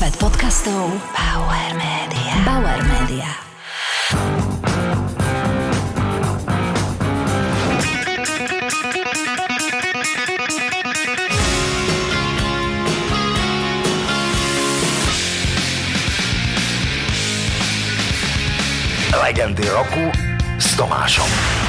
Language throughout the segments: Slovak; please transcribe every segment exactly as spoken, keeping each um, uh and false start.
Svet podcastov Bauer Media. Bauer Media. Legendy roku s Tomášom.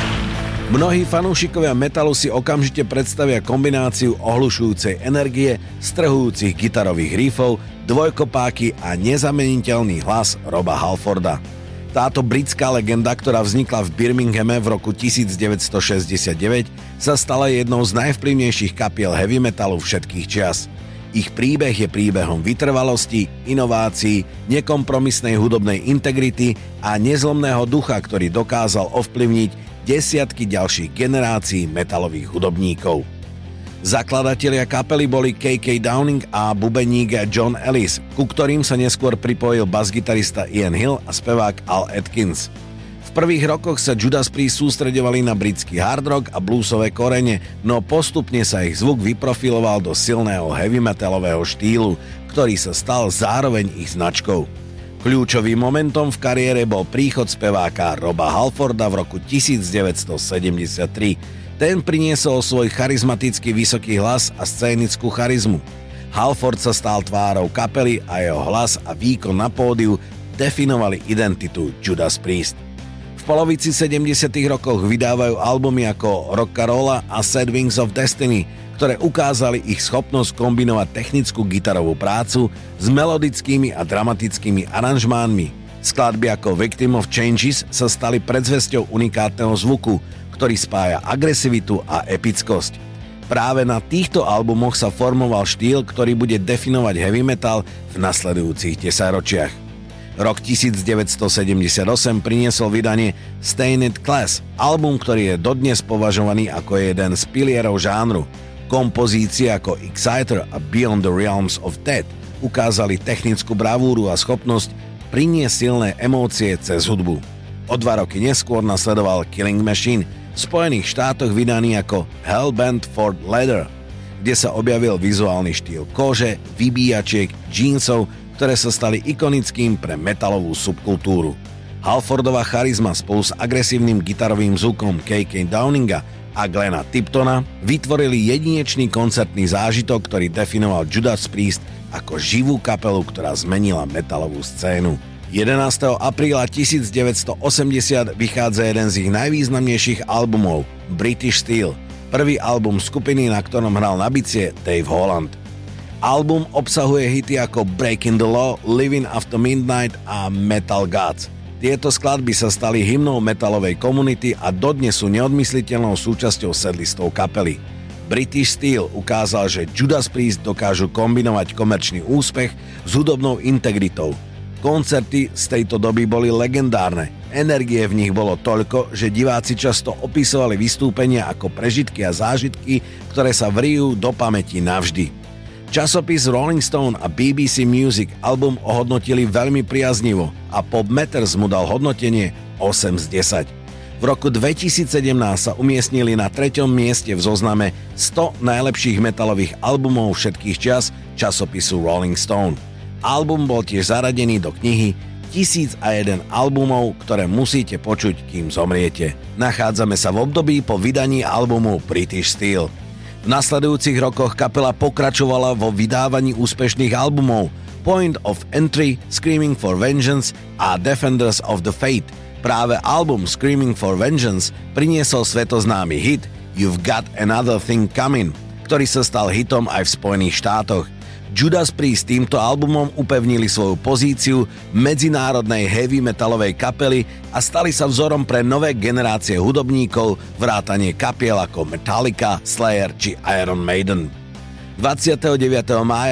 Mnohí fanúšikovia metalu si okamžite predstavia kombináciu ohlušujúcej energie, strhujúcich gitarových riffov, dvojkopáky a nezameniteľný hlas Roba Halforda. Táto britská legenda, ktorá vznikla v Birminghame v roku devätnásťstošesťdesiatdeväť, sa stala jednou z najvplyvnejších kapiel heavy metalu všetkých čias. Ich príbeh je príbehom vytrvalosti, inovácií, nekompromisnej hudobnej integrity a nezlomného ducha, ktorý dokázal ovplyvniť desiatky ďalších generácií metalových hudobníkov. Zakladatelia kapely boli ká ká Downing a bubeník John Ellis, ku ktorým sa neskôr pripojil basgitarista Ian Hill a spevák Al Atkins. V prvých rokoch sa Judas Priest sústreďovali na britský hard rock a bluesové korene, no postupne sa ich zvuk vyprofiloval do silného heavy metalového štýlu, ktorý sa stal zároveň ich značkou. Kľúčovým momentom v kariére bol príchod speváka Roba Halforda v roku devätnásťstosedemdesiattri. Ten priniesol svoj charizmatický vysoký hlas a scénickú charizmu. Halford sa stal tvárou kapely a jeho hlas a výkon na pódiu definovali identitu Judas Priest. V polovici sedemdesiatych rokoch vydávajú albumy ako Rockarola a Sad Wings of Destiny, ktoré ukázali ich schopnosť kombinovať technickú gitarovú prácu s melodickými a dramatickými aranžmánmi. Skladby ako Victim of Changes sa stali predzvesťou unikátneho zvuku, ktorý spája agresivitu a epickosť. Práve na týchto albumoch sa formoval štýl, ktorý bude definovať heavy metal v nasledujúcich desaťročiach. Rok devätnásťstosedemdesiatosem priniesol vydanie Stained Class, album, ktorý je dodnes považovaný ako jeden z pilierov žánru. Kompozície ako Exciter a Beyond the Realms of Death ukázali technickú bravúru a schopnosť priniesť silné emócie cez hudbu. O dva roky neskôr nasledoval Killing Machine, v Spojených štátoch vydaný ako Hellbent for Leather, kde sa objavil vizuálny štýl kože, vybíjačiek, džínsov, ktoré sa stali ikonickým pre metalovú subkultúru. Halfordova charizma spolu s agresívnym gitarovým zvukom ká ká Downinga a Glena Tiptona vytvorili jedinečný koncertný zážitok, ktorý definoval Judas Priest ako živú kapelu, ktorá zmenila metalovú scénu. jedenásteho apríla devätnásťstoosemdesiat vychádza jeden z ich najvýznamnejších albumov, British Steel, prvý album skupiny, na ktorom hral na bicie Dave Holland. Album obsahuje hity ako Breaking the Law, Living After Midnight a Metal Gods. Tieto skladby sa stali hymnou metalovej komunity a dodnes sú neodmysliteľnou súčasťou setlistov kapely. British Steel ukázal, že Judas Priest dokážu kombinovať komerčný úspech s hudobnou integritou. Koncerty z tejto doby boli legendárne. Energie v nich bolo toľko, že diváci často opisovali vystúpenia ako prežitky a zážitky, ktoré sa vrijú do pamäti navždy. Časopis Rolling Stone a bé bé cé Music album ohodnotili veľmi priaznivo a Pop Matters mu dal hodnotenie osem z desať. V roku dvetisícsedemnásť sa umiestnili na treťom mieste v zozname sto najlepších metalových albumov všetkých čias časopisu Rolling Stone. Album bol tiež zaradený do knihy tisíc a jeden albumov, ktoré musíte počuť, kým zomriete. Nachádzame sa v období po vydaní albumu British Steel. V nasledujúcich rokoch kapela pokračovala vo vydávaní úspešných albumov Point of Entry, Screaming for Vengeance a Defenders of the Faith. Práve album Screaming for Vengeance priniesol svetoznámy hit You've Got Another Thing Coming, ktorý sa stal hitom aj v Spojených štátoch. Judas Priest týmto albumom upevnili svoju pozíciu medzinárodnej heavy metalovej kapely a stali sa vzorom pre nové generácie hudobníkov, vrátane kapiel ako Metallica, Slayer či Iron Maiden. dvadsiateho deviateho mája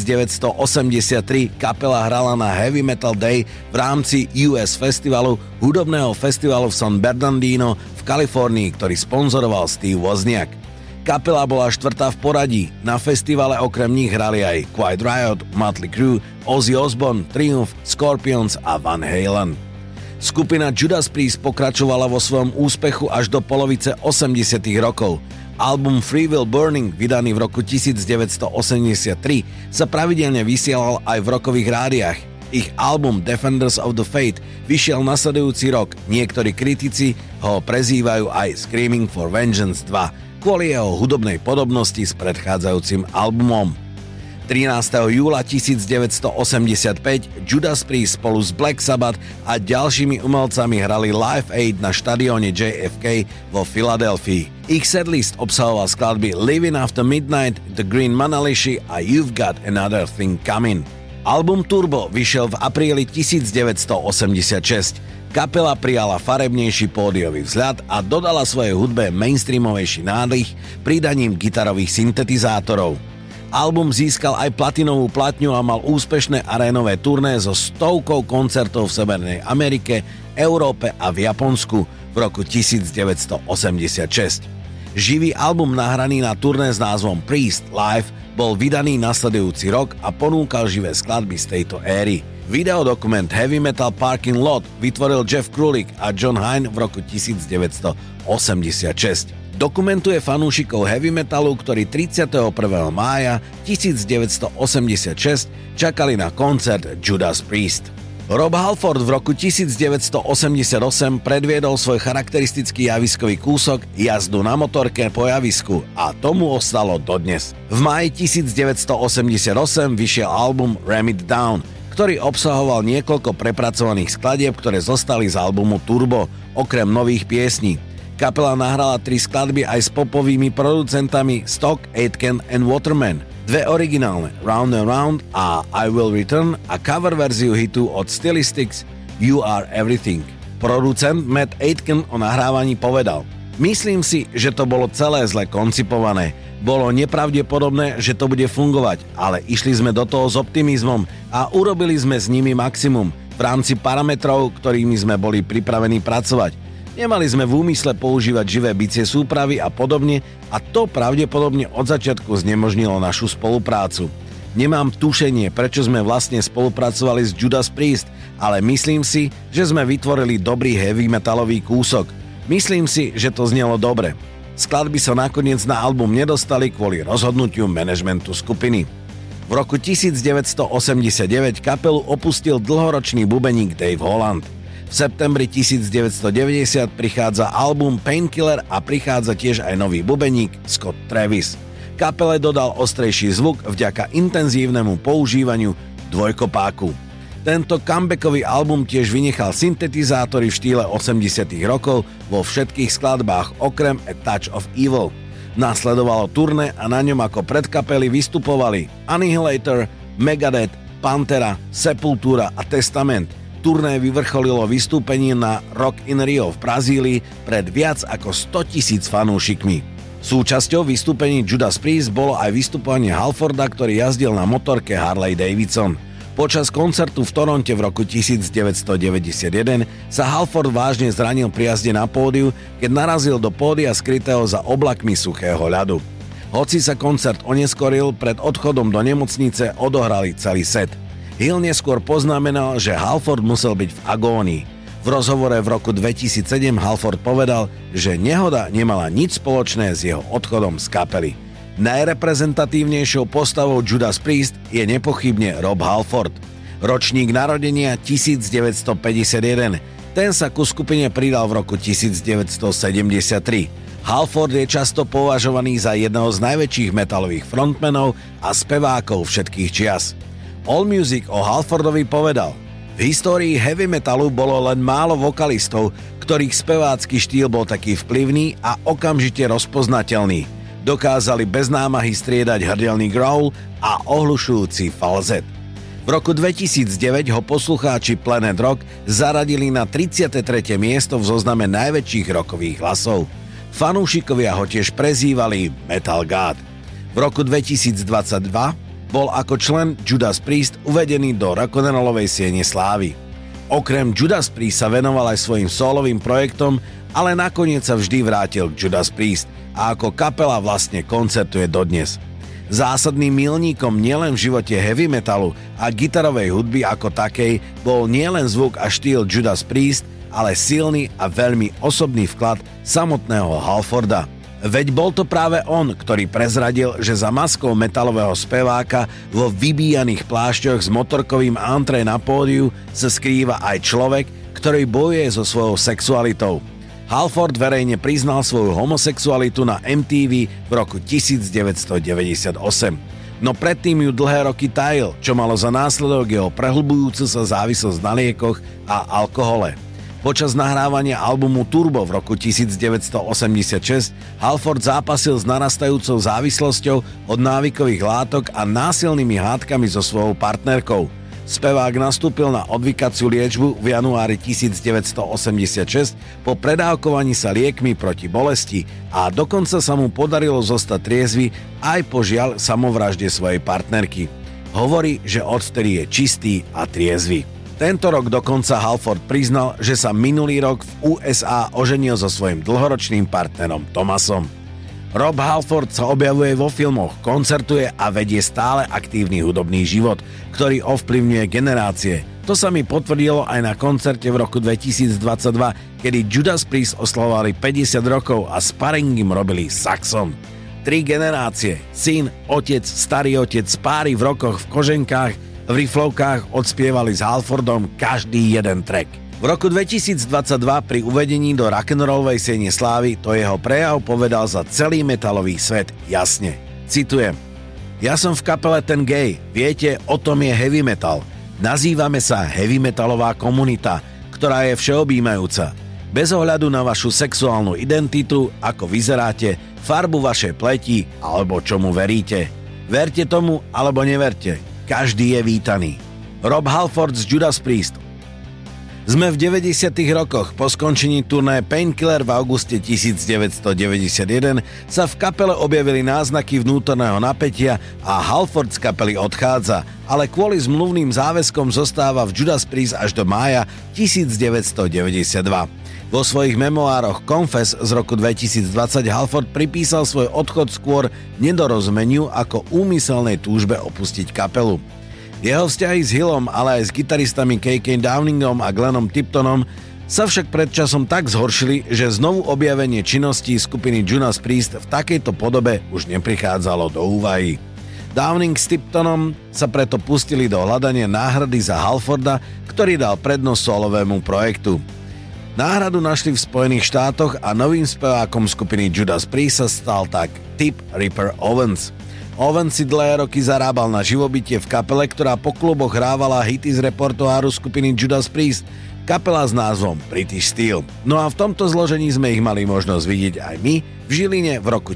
devätnásťstoosemdesiattri kapela hrala na Heavy Metal Day v rámci ú es festivalu, hudobného festivalu v San Bernardino v Kalifornii, ktorý sponzoroval Steve Wozniak. Kapela bola štvrtá v poradí. Na festivale okrem nich hrali aj Quiet Riot, Mötley Crüe, Ozzy Osbourne, Triumph, Scorpions a Van Halen. Skupina Judas Priest pokračovala vo svojom úspechu až do polovice osemdesiatych rokov. Album Free Will Burning, vydaný v roku devätnásťstoosemdesiattri, sa pravidelne vysielal aj v rokových rádiách. Ich album Defenders of the Faith vyšiel nasledujúci rok. Niektorí kritici ho prezývajú aj Screaming for Vengeance dva kvôli jeho hudobnej podobnosti s predchádzajúcim albumom. trinásteho júla devätnásťstoosemdesiatpäť Judas Priest spolu s Black Sabbath a ďalšími umelcami hrali Live Aid na štadióne J F K vo Filadelfii. Ich setlist obsahoval skladby Living After Midnight, The Green Manalishi a You've Got Another Thing Coming. Album Turbo vyšiel v apríli devätnásťstoosemdesiatšesť. Kapela prijala farebnejší pódiový vzhľad a dodala svojej hudbe mainstreamovejší nádych pridaním gitarových syntetizátorov. Album získal aj platinovú platňu a mal úspešné arénové turné so stovkou koncertov v Severnej Amerike, Európe a v Japonsku v roku devätnásťstoosemdesiatšesť. Živý album nahraný na turné s názvom Priest Live bol vydaný nasledujúci rok a ponúkal živé skladby z tejto éry. Videodokument Heavy Metal Parking Lot vytvoril Jeff Krulik a John Hine v roku devätnásťstoosemdesiatšesť. Dokumentuje fanúšikov heavy metalu, ktorí tridsiateho prvého mája devätnásťstoosemdesiatšesť čakali na koncert Judas Priest. Rob Halford v roku devätnásťstoosemdesiatosem predviedol svoj charakteristický javiskový kúsok jazdu na motorke po javisku a tomu ostalo dodnes. V máji devätnásťstoosemdesiatosem vyšiel album Ram It Down, ktorý obsahoval niekoľko prepracovaných skladieb, ktoré zostali z albumu Turbo, okrem nových piesní. Kapela nahrala tri skladby aj s popovými producentami Stock, Aitken and Waterman, dve originálne Round and Round a I Will Return a cover verziu hitu od Stylistics You Are Everything. Producent Matt Aitken o nahrávaní povedal: Myslím si, že to bolo celé zle koncipované. Bolo nepravdepodobné, že to bude fungovať, ale išli sme do toho s optimizmom a urobili sme s nimi maximum v rámci parametrov, ktorými sme boli pripravení pracovať. Nemali sme v úmysle používať živé bicie súpravy a podobne a to pravdepodobne od začiatku znemožnilo našu spoluprácu. Nemám tušenie, prečo sme vlastne spolupracovali s Judas Priest, ale myslím si, že sme vytvorili dobrý heavy metalový kúsok. Myslím si, že to znelo dobre. Skladby sa nakoniec na album nedostali kvôli rozhodnutiu manažmentu skupiny. V roku devätnásťstoosemdesiatdeväť kapelu opustil dlhoročný bubeník Dave Holland. V septembri devätnásťstodeväťdesiat prichádza album Painkiller a prichádza tiež aj nový bubeník Scott Travis. Kapele dodal ostrejší zvuk vďaka intenzívnemu používaniu dvojkopáku. Tento comebackový album tiež vynechal syntetizátory v štýle osemdesiatych rokov vo všetkých skladbách okrem A Touch of Evil. Nasledovalo turné a na ňom ako predkapely vystupovali Annihilator, Megadeth, Pantera, Sepultura a Testament. Turné vyvrcholilo vystúpením na Rock in Rio v Brazílii pred viac ako stotisíc fanúšikmi. Súčasťou vystúpení Judas Priest bolo aj vystupovanie Halforda, ktorý jazdil na motorke Harley Davidson. Počas koncertu v Toronte v roku devätnásťstodeväťdesiatjeden sa Halford vážne zranil pri jazde na pódiu, keď narazil do pódia skrytého za oblakmi suchého ľadu. Hoci sa koncert oneskoril, pred odchodom do nemocnice odohrali celý set. Hill neskôr poznamenal, že Halford musel byť v agónii. V rozhovore v roku dvetisícsedem Halford povedal, že nehoda nemala nič spoločné s jeho odchodom z kapely. Najreprezentatívnejšou postavou Judas Priest je nepochybne Rob Halford. Ročník narodenia devätnásťstopäťdesiatjeden. Ten sa ku skupine pridal v roku devätnásťstosedemdesiattri. Halford je často považovaný za jedného z najväčších metalových frontmenov a spevákov všetkých čias. AllMusic o Halfordovi povedal: V histórii heavy metalu bolo len málo vokalistov, ktorých spevácky štýl bol taký vplyvný a okamžite rozpoznateľný. Dokázali bez námahy striedať hrdelný growl a ohlušujúci falzet. V roku dvetisícdeväť ho poslucháči Planet Rock zaradili na tridsiate tretie miesto v zozname najväčších rockových hlasov. Fanúšikovia ho tiež prezývali Metal God. V roku dvetisícdvadsaťdva bol ako člen Judas Priest uvedený do rock'n'rollovej siene slávy. Okrem Judas Priest sa venoval aj svojim solovým projektom, ale nakoniec sa vždy vrátil k Judas Priest a ako kapela vlastne koncertuje dodnes. Zásadným milníkom nielen v živote heavy metalu a gitarovej hudby ako takej bol nielen zvuk a štýl Judas Priest, ale silný a veľmi osobný vklad samotného Halforda. Veď bol to práve on, ktorý prezradil, že za maskou metalového speváka vo vybíjaných plášťoch s motorkovým antré na pódiu sa skrýva aj človek, ktorý bojuje so svojou sexualitou. Halford verejne priznal svoju homosexualitu na em tí ví v roku devätnásťstodeväťdesiatosem. No predtým ju dlhé roky tajil, čo malo za následok jeho prehlbujúcu sa závislosť na liekoch a alkohole. Počas nahrávania albumu Turbo v roku devätnásťstoosemdesiatšesť Halford zápasil s narastajúcou závislosťou od návykových látok a násilnými hádkami so svojou partnerkou. Spevák nastúpil na odvykaciu liečbu v januári devätnásťstoosemdesiatšesť po predávkovaní sa liekmi proti bolesti a dokonca sa mu podarilo zostať triezvy aj po žiaľ samovražde svojej partnerky. Hovorí, že odvtedy je čistý a triezvy. Tento rok dokonca Halford priznal, že sa minulý rok v ú es á oženil so svojím dlhoročným partnerom Thomasom. Rob Halford sa objavuje vo filmoch, koncertuje a vedie stále aktívny hudobný život, ktorý ovplyvňuje generácie. To sa mi potvrdilo aj na koncerte v roku dvetisícdvadsaťdva, kedy Judas Priest oslavovali päťdesiat rokov a sparring im robili saxon. Tri generácie, syn, otec, starý otec, páry v rokoch v koženkách, v riflovkách odspievali s Halfordom každý jeden track. V roku dvetisícdvadsaťdva pri uvedení do rock'n'rollovej siene slávy to jeho prejav povedal za celý metalový svet jasne. Citujem: Ja som v kapele Ten Gay, viete, o tom je heavy metal. Nazývame sa heavy metalová komunita, ktorá je všeobjímajúca. Bez ohľadu na vašu sexuálnu identitu, ako vyzeráte, farbu vašej pleti alebo čomu veríte. Verte tomu alebo neverte. Každý je vítaný. Rob Halford z Judas Priest. Sme v deväťdesiatych rokoch. Po skončení turné Painkiller v auguste devätnásťstodeväťdesiatjeden sa v kapele objavili náznaky vnútorného napätia a Halford z kapely odchádza, ale kvôli zmluvným záväzkom zostáva v Judas Priest až do mája devätnásťstodeväťdesiatdva. Vo svojich memoároch Confess z roku dvetisícdvadsať Halford pripísal svoj odchod skôr nedorozumeniu ako úmyselnej túžbe opustiť kapelu. Jeho vzťahy s Hillom, ale aj s gitaristami ká ká Downingom a Glennom Tiptonom sa však pred časom tak zhoršili, že znovu objavenie činností skupiny Judas Priest v takejto podobe už neprichádzalo do úvahy. Downing s Tiptonom sa preto pustili do hľadania náhrady za Halforda, ktorý dal prednosť solovému projektu. Náhradu našli v Spojených štátoch a novým spevákom skupiny Judas Priest sa stal tak Tip Ripper Owens. Owens si dlhé roky zarábal na živobytie v kapele, ktorá po kluboch hrávala hity z repertoáru skupiny Judas Priest, kapela s názvom British Steel. No a v tomto zložení sme ich mali možnosť vidieť aj my v Žiline v roku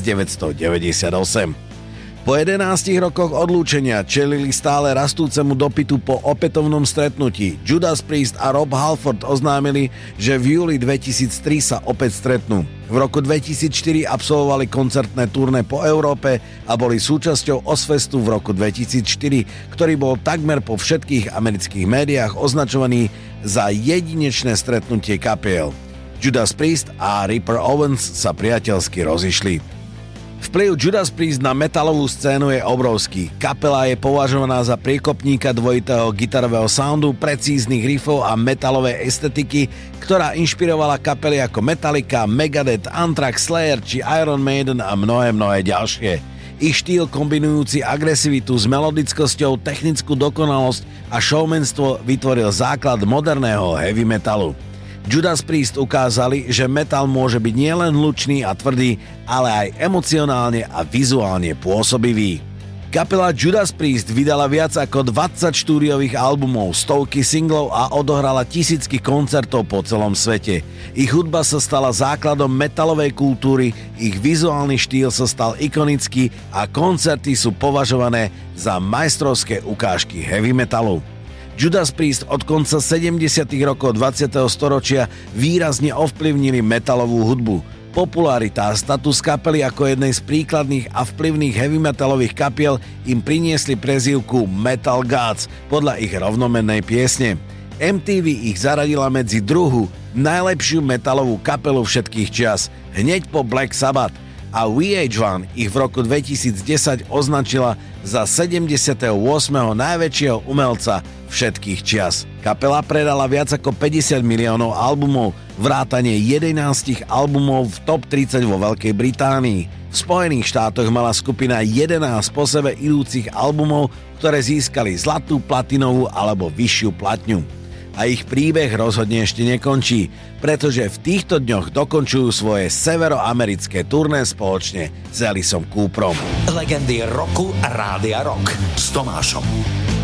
devätnásťstodeväťdesiatosem. Po jedenástich rokoch odlúčenia čelili stále rastúcemu dopytu po opätovnom stretnutí. Judas Priest a Rob Halford oznámili, že v júli dvetisíctri sa opäť stretnú. V roku dvetisícštyri absolvovali koncertné turné po Európe a boli súčasťou Ozzfestu v roku dvetisícštyri, ktorý bol takmer po všetkých amerických médiách označovaný za jedinečné stretnutie kapiel. Judas Priest a Ripper Owens sa priateľsky rozišli. Vplyv Judas Priest na metalovú scénu je obrovský. Kapela je považovaná za priekopníka dvojitého gitarového soundu, precíznych riffov a metalovej estetiky, ktorá inšpirovala kapely ako Metallica, Megadeth, Anthrax, Slayer či Iron Maiden a mnohé, mnohé ďalšie. Ich štýl kombinujúci agresivitu s melodickosťou, technickú dokonalosť a showmanstvo vytvoril základ moderného heavy metalu. Judas Priest ukázali, že metal môže byť nielen hlučný a tvrdý, ale aj emocionálne a vizuálne pôsobivý. Kapela Judas Priest vydala viac ako dvadsať štúdiových albumov, stovky singlov a odohrala tisícky koncertov po celom svete. Ich hudba sa stala základom metalovej kultúry, ich vizuálny štýl sa stal ikonický a koncerty sú považované za majstrovské ukážky heavy metalu. Judas Priest od konca sedemdesiatych rokov dvadsiateho storočia výrazne ovplyvnili metalovú hudbu. Popularita a status kapely ako jednej z príkladných a vplyvných heavy metalových kapiel im priniesli prezývku Metal Gods podľa ich rovnomennej piesne. em tí ví ich zaradila medzi druhú najlepšiu metalovú kapelu všetkých čias, hneď po Black Sabbath. a vé há jeden ich v roku dvetisícdesať označila za sedemdesiateho ôsmeho najväčšieho umelca všetkých čias. Kapela predala viac ako päťdesiat miliónov albumov, vrátane jedenásť albumov v top tridsať vo Veľkej Británii. V Spojených štátoch mala skupina jedenásť po sebe idúcich albumov, ktoré získali zlatú, platinovú alebo vyššiu platňu. A ich príbeh rozhodne ešte nekončí, pretože v týchto dňoch dokončujú svoje severoamerické turné spoločne s Alisom Cooperom. Legendy roku Rádia Rock s Tomášom.